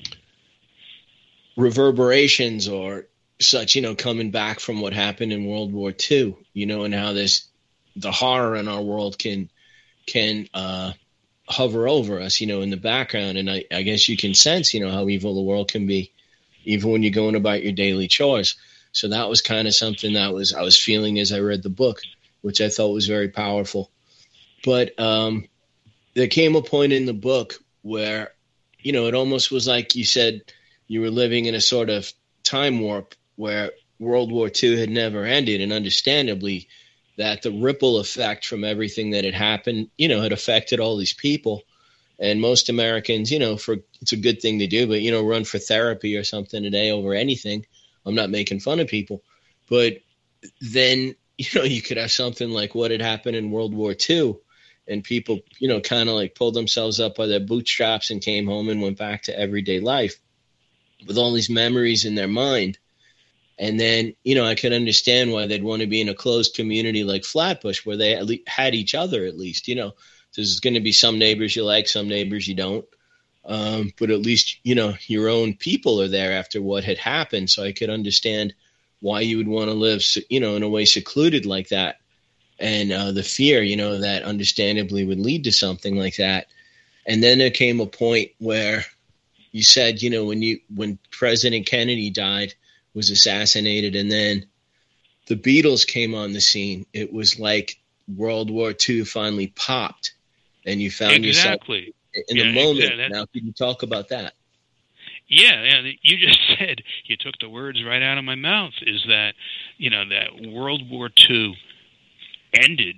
reverberations or such, you know, coming back from what happened in World War Two, you know, and how this, the horror in our world can, can uh, hover over us, you know, in the background. And I, I guess you can sense, you know, how evil the world can be, even when you're going about your daily chores. So that was kind of something that was, I was feeling as I read the book, which I thought was very powerful. But um, there came a point in the book where, you know, it almost was like you said, you were living in a sort of time warp where World War Two had never ended, and understandably that the ripple effect from everything that had happened, you know, had affected all these people. And most Americans, you know, for it's a good thing to do, but, you know, run for therapy or something today over anything. I'm not making fun of people. But then, you know, you could have something like what had happened in World War Two, and people, you know, kind of like pulled themselves up by their bootstraps and came home and went back to everyday life with all these memories in their mind. And then, you know, I could understand why they'd want to be in a closed community like Flatbush, where they at least had each other, at least, you know. There's going to be some neighbors you like, some neighbors you don't. Um, but at least, you know, your own people are there after what had happened. So I could understand why you would want to live, you know, in a way secluded like that. And uh, the fear, you know, that understandably would lead to something like that. And then there came a point where you said, you know, when you when President Kennedy died, was assassinated, and then the Beatles came on the scene, it was like World War Two finally popped, and you found exactly. yourself in yeah, the moment. Exactly. Now, can you talk about that? Yeah, yeah, you just said, you took the words right out of my mouth, is that, you know, that World War Two ended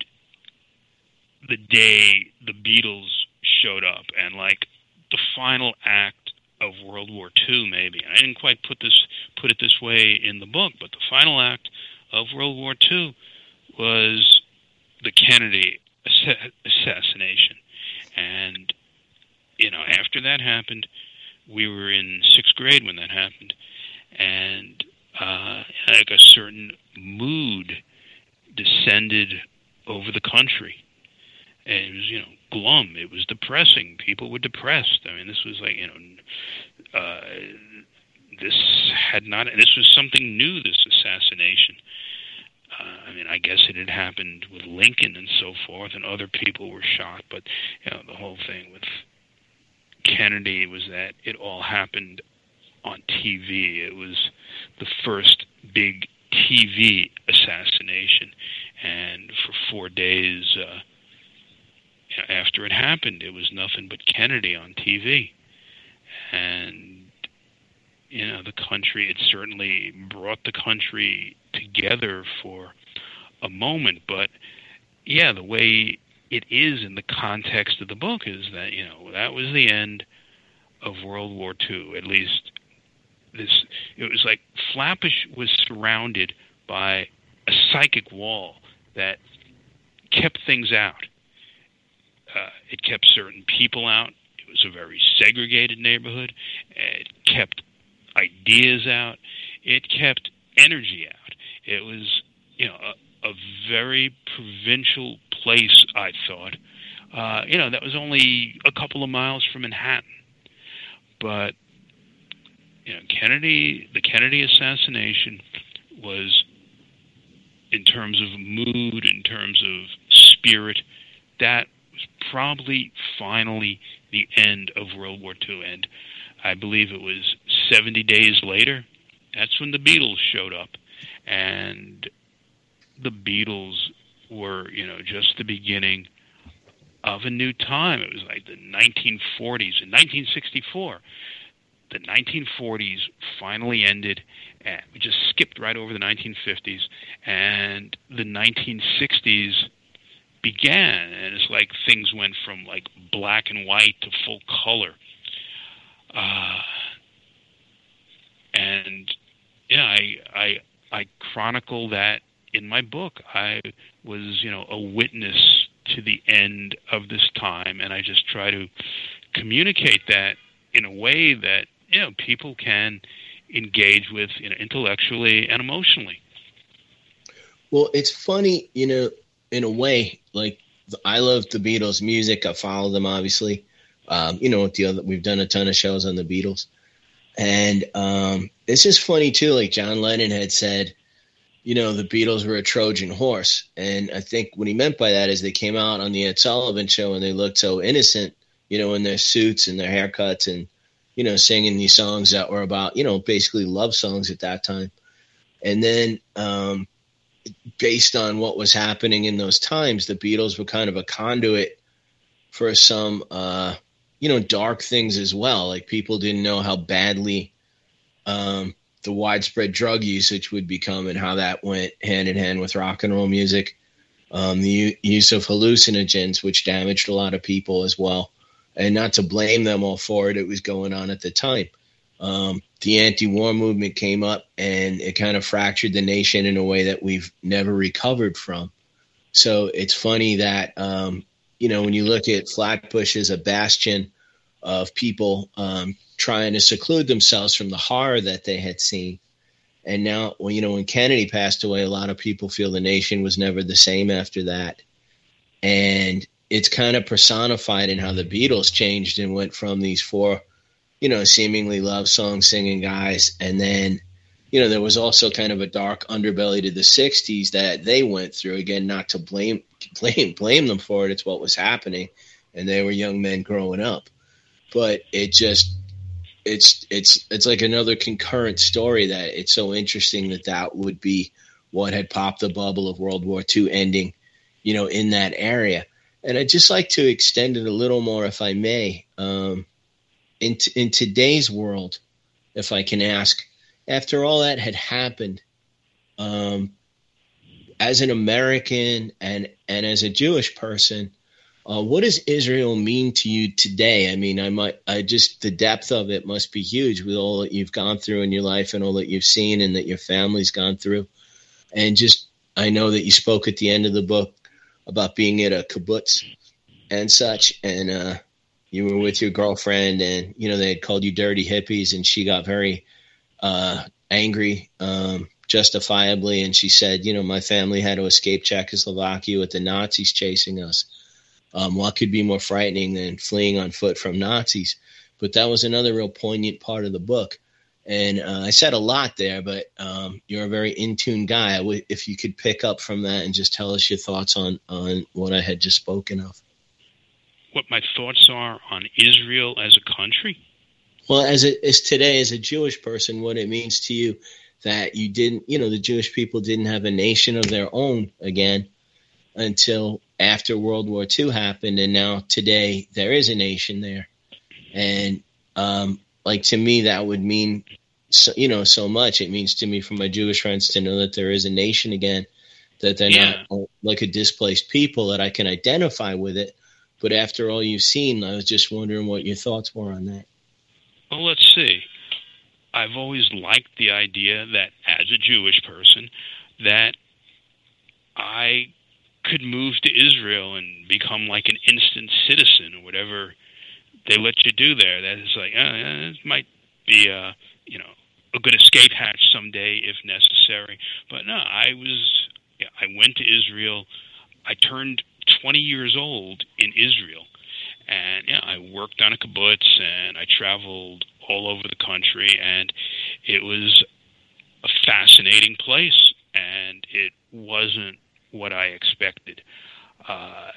the day the Beatles showed up, and like the final act of World War Two, maybe. And I didn't quite put this put it this way in the book, but the final act of World War Two was the Kennedy ass- assassination. And, you know, after that happened, we were in sixth grade when that happened, and uh, like a certain mood descended over the country. And it was, you know, glum. It was depressing. People were depressed. I mean, this was like, you know, uh, this had not, this was something new, this assassination. Uh, I mean, I guess it had happened with Lincoln and so forth, and other people were shot, but, you know, the whole thing with Kennedy was that it all happened on T V. It was the first big T V assassination, and for four days, uh, after it happened, it was nothing but Kennedy on T V. And, you know, the country, it certainly brought the country together for a moment. But, yeah, the way it is in the context of the book is that, you know, that was the end of World War Two. At least this, it was like Flatbush was surrounded by a psychic wall that kept things out. Uh, it kept certain people out. It was a very segregated neighborhood. It kept ideas out. It kept energy out. It was, you know, a, a very provincial place, I thought. Uh, you know, that was only a couple of miles from Manhattan. But, you know, Kennedy, the Kennedy assassination was in terms of mood, in terms of spirit, that was probably finally the end of World War Two. And I believe it was seventy days later, that's when the Beatles showed up. And the Beatles were, you know, just the beginning of a new time. It was like the nineteen forties. In nineteen sixty-four, the nineteen forties finally ended, and we just skipped right over the nineteen fifties, and the nineteen sixties began, and it's like things went from like black and white to full color. Uh, and yeah, I, I, I chronicle that in my book. I was, you know, a witness to the end of this time, and I just try to communicate that in a way that, you know, people can engage with, you know, intellectually and emotionally. Well, it's funny, you know, in a way, like I love the Beatles music. I follow them, obviously. Um, you know, the other, we've done a ton of shows on the Beatles. And um, it's just funny, too, like John Lennon had said, you know, the Beatles were a Trojan horse. And I think what he meant by that is they came out on the Ed Sullivan Show and they looked so innocent, you know, in their suits and their haircuts and, you know, singing these songs that were about, you know, basically love songs at that time. And then um, based on what was happening in those times, the Beatles were kind of a conduit for some, uh, you know, dark things as well. Like people didn't know how badly um, the widespread drug usage would become and how that went hand in hand with rock and roll music. Um, the u- use of hallucinogens, which damaged a lot of people as well. And not to blame them all for it, it was going on at the time. Um, the anti-war movement came up and it kind of fractured the nation in a way that we've never recovered from. So it's funny that, um, you know, when you look at Flatbush as a bastion of people um, trying to seclude themselves from the horror that they had seen. And now, well, you know, when Kennedy passed away, a lot of people feel the nation was never the same after that. And it's kind of personified in how the Beatles changed and went from these four, you know, seemingly love song singing guys. And then, you know, there was also kind of a dark underbelly to the sixties that they went through. Again, not to blame, blame, blame them for it. It's what was happening. And they were young men growing up. But it just, it's, it's, it's like another concurrent story that it's so interesting that that would be what had popped the bubble of World War Two ending, you know, in that area. And I'd just like to extend it a little more, if I may. Um, in, t- in today's world, if I can ask, after all that had happened, um, as an American and, and as a Jewish person, uh, what does Israel mean to you today? I mean, I might, I just, the depth of it must be huge with all that you've gone through in your life and all that you've seen and that your family's gone through. And just, I know that you spoke at the end of the book about being at a kibbutz and such, and uh, you were with your girlfriend, and you know they had called you dirty hippies, and she got very uh, angry, um, justifiably, and she said, you know, my family had to escape Czechoslovakia with the Nazis chasing us. Um, what could be more frightening than fleeing on foot from Nazis? But that was another real poignant part of the book. And uh, I said a lot there, but um, you're a very in-tune guy. W- if you could pick up from that and just tell us your thoughts on, on what I had just spoken of. What my thoughts are on Israel as a country? Well, as a, as today, as a Jewish person, what it means to you that you didn't, you know, the Jewish people didn't have a nation of their own again until after World War Two happened. And now today there is a nation there. And, um, like, to me, that would mean, so, you know, so much. It means to me, for my Jewish friends, to know that there is a nation again, that they're yeah. not like a displaced people, that I can identify with it. But after all you've seen, I was just wondering what your thoughts were on that. Well, let's see. I've always liked the idea that as a Jewish person, that I could move to Israel and become like an instant citizen or whatever they let you do there. That is like, uh, it might be a, you know, a good escape hatch someday if necessary. But no, I was, yeah, I went to Israel. I turned twenty years old in Israel. And yeah, I worked on a kibbutz and I traveled all over the country, and it was a fascinating place. And it wasn't what I expected. Uh,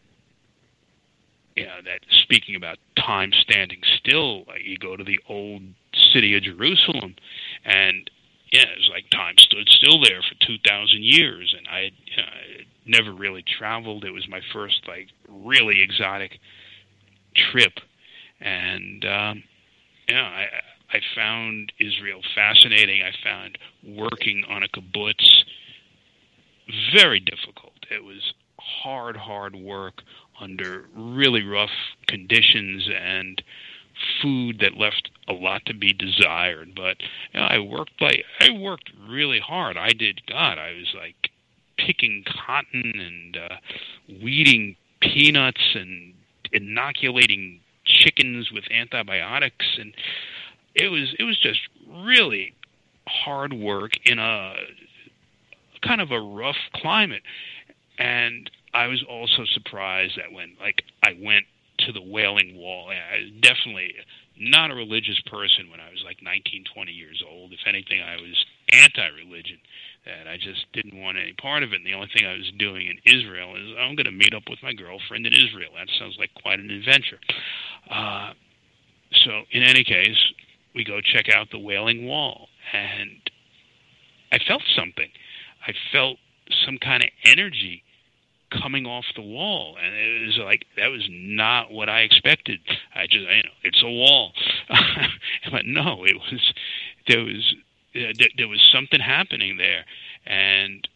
you know, that speaking about time standing still, like you go to the old city of Jerusalem, and yeah, it's like time stood still there for two thousand years, and I had, you know, I had never really traveled. It was my first, like, really exotic trip, and um, yeah, I, I found Israel fascinating. I found working on a kibbutz very difficult. It was hard, hard work under really rough conditions and food that left a lot to be desired. But you know, I worked like I worked really hard. I did. God, I was like picking cotton and uh, weeding peanuts and inoculating chickens with antibiotics, and it was it was just really hard work in a kind of a rough climate. And I was also surprised that when, like, I went to the Wailing Wall, I was definitely not a religious person when I was like nineteen, twenty years old. If anything, I was anti-religion, and I just didn't want any part of it. And the only thing I was doing in Israel is I'm going to meet up with my girlfriend in Israel. That sounds like quite an adventure. Uh, so in any case, we go check out the Wailing Wall, and I felt something. I felt some kind of energy coming off the wall, and it was like that was not what I expected. I just, you know, it's a wall, but no, it was there was uh, there, there was something happening there, and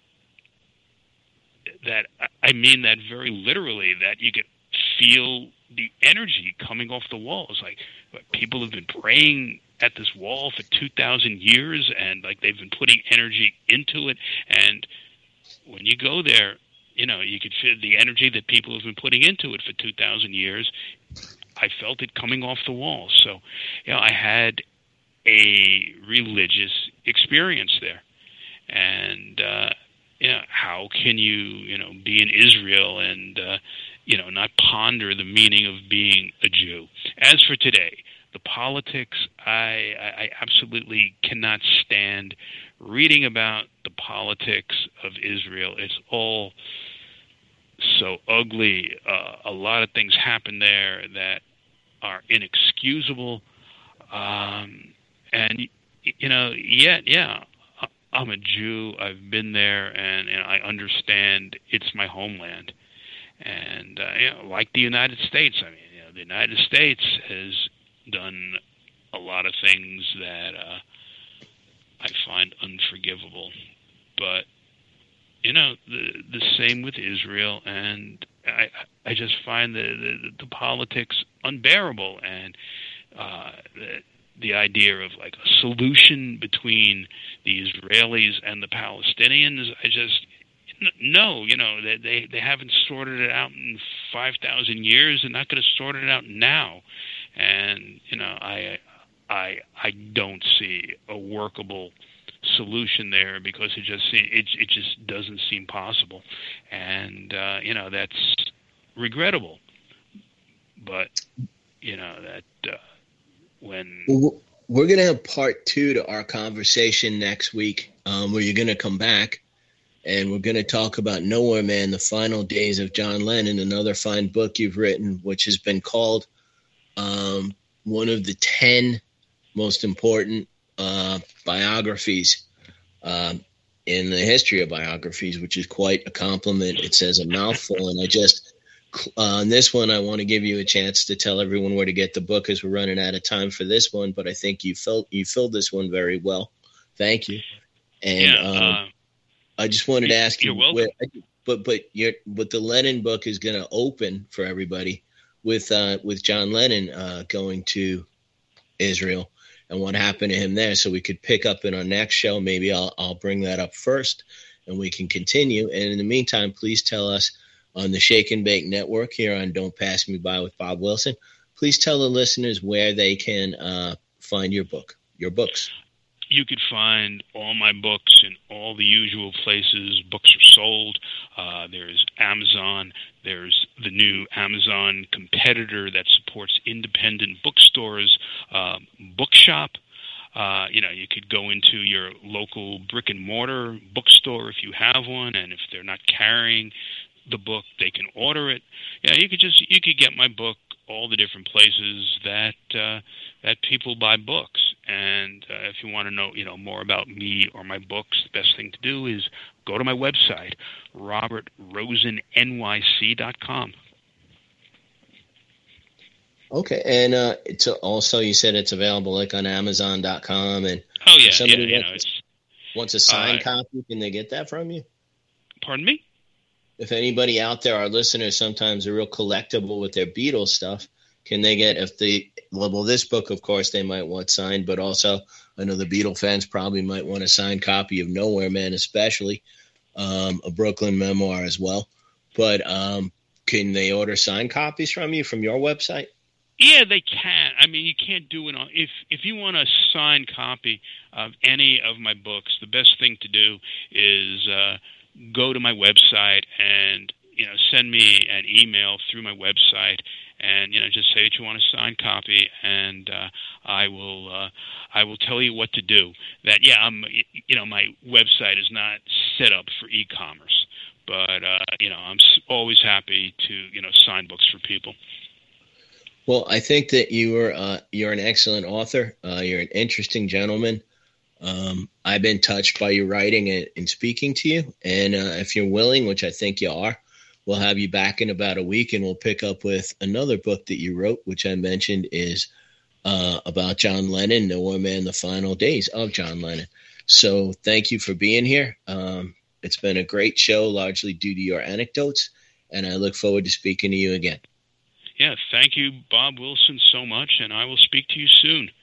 that I mean that very literally. That you could feel the energy coming off the wall. It's like people have been praying at this wall for two thousand years, and like they've been putting energy into it, and when you go there, you know, you could feel the energy that people have been putting into it for two thousand years. I felt it coming off the wall. So, you know, I had a religious experience there. And, uh, you know, how can you, you know, be in Israel and, uh, you know, not ponder the meaning of being a Jew? As for today, the politics, I, I absolutely cannot stand reading about the politics of Israel. It's all so ugly. Uh, a lot of things happen there that are inexcusable. Um, and, you know, yet, yeah, I'm a Jew. I've been there, and, and I understand it's my homeland. And, uh, you know, like the United States, I mean, you know, the United States has done a lot of things that uh, I find unforgivable. But, you know, the the same with Israel, and I I just find the the, the politics unbearable, and uh, the, the idea of like a solution between the Israelis and the Palestinians, I just no, you know, they they, they haven't sorted it out in five thousand years. They're not going to sort it out now, and you know, I I I don't see a workable solution there because it just it it just doesn't seem possible, and uh, you know, that's regrettable. But you know that uh, when we're going to have part two to our conversation next week, um, where you're going to come back, and we're going to talk about Nowhere Man: The Final Days of John Lennon, another fine book you've written, which has been called um, one of the ten most important uh, biographies um, in the history of biographies, which is quite a compliment. It says a mouthful, and I just uh, on this one, I want to give you a chance to tell everyone where to get the book, as we're running out of time for this one. But I think you felt you filled this one very well. Thank you. And yeah, um, uh, I just wanted to ask you, welcome. where, but but your but the Lennon book is going to open for everybody with uh, with John Lennon uh, going to Israel and what happened to him there. So we could pick up in our next show. Maybe I'll I'll bring that up first, and we can continue. And in the meantime, please tell us on the Shake and Bake Network here on Don't Pass Me By with Bob Wilson. Please tell the listeners where they can uh, find your book, your books. You could find all my books in all the usual places books are sold. Uh, there's Amazon. There's the new Amazon competitor that supports independent bookstores, uh, Bookshop. Uh, you know, you could go into your local brick and mortar bookstore if you have one, and if they're not carrying the book, they can order it. Yeah, you could just you could get my book all the different places that uh, that people buy books. And uh, if you want to know, you know, more about me or my books, the best thing to do is go to my website, robert rosen N Y C dot com. Okay, and uh, it's also, you said it's available like on amazon dot com, and oh yeah, if somebody yeah, you wants, know, it's, wants a signed uh, copy, can they get that from you? Pardon me? If anybody out there, our listeners, sometimes are real collectible with their Beatles stuff, can they get, if they, well, well, this book, of course, they might want signed, but also I know the Beatle fans probably might want a signed copy of Nowhere Man, especially um, a Brooklyn memoir as well. But um, can they order signed copies from you from your website? Yeah, they can. I mean, you can't do it on, if if you want a signed copy of any of my books, the best thing to do is uh, go to my website and, you know, send me an email through my website, and, you know, just say that you want a signed copy, and uh, I will uh, I will tell you what to do. That yeah, I'm you know my website is not set up for e-commerce, but uh, you know I'm always happy to you know sign books for people. Well, I think that you are uh, you're an excellent author. Uh, you're an interesting gentleman. Um, I've been touched by your writing and, and speaking to you. And uh, if you're willing, which I think you are, we'll have you back in about a week, and we'll pick up with another book that you wrote, which I mentioned is uh, about John Lennon, Nowhere Man, the Final Days of John Lennon. So thank you for being here. Um, it's been a great show, largely due to your anecdotes, and I look forward to speaking to you again. Yeah, thank you, Bob Wilson, so much, and I will speak to you soon.